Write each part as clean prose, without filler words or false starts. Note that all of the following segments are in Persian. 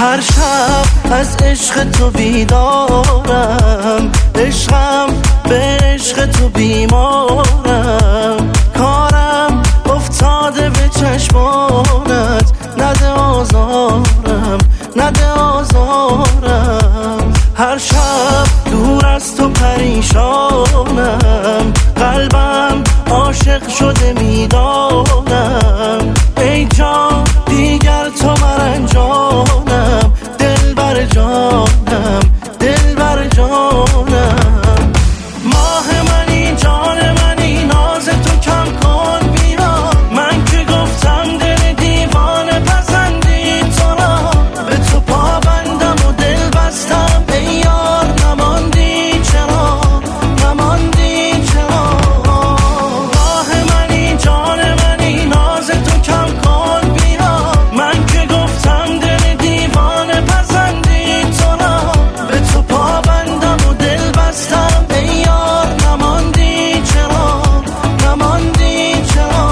هر شب از عشق تو بیدارم، عشقم به عشق تو بیمارم، کارم افتاده به چشمانت، نده آزارم نده آزارم. هر شب دور از تو پریشانم، قلبم عاشق شده میدانم، ای جان دیگر تو مرنجانم، دل بر جانم دل بر جانم. ماه منی جان منی ناز تو کم کن بیا، من که گفتم دل دیوانه پسندی تو را، به تو پابندم و دل بستم ای یار، نماندی چرا نماندی چرا. ماه منی جان منی ناز تو کم کن بیا، من که گفتم دل دیوانه پسندی تو را، به تو پابندم و دل بستم ای یار، نماندی چرا نماندی چرا.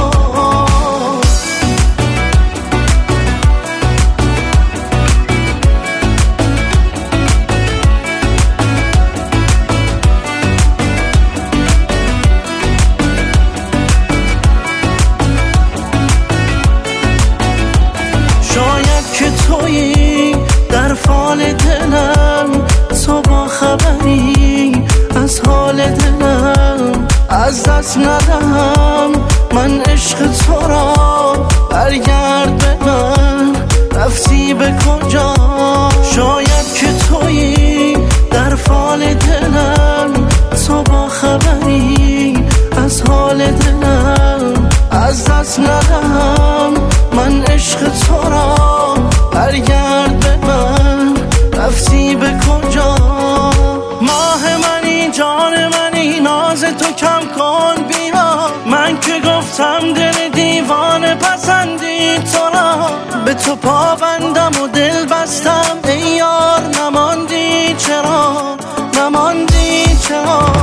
شاید که تویی در فال دلم، تو با خبری از حال دلم، از دست ندهم من عشق تو را، برگرد به من رفتی به کجا. شاید که تویی در فال دلم، تو با خبری از حال دلم، از دست ندهم من عشق تو را، برگرد به من رفتی به کجا. ماه منی جان منی ناز تو کم کن بیا، من که گفتم دل دیوانه پسندی تو را، به تو پابندم و دل بستم ای یار، نماندی چرا نماندی چرا.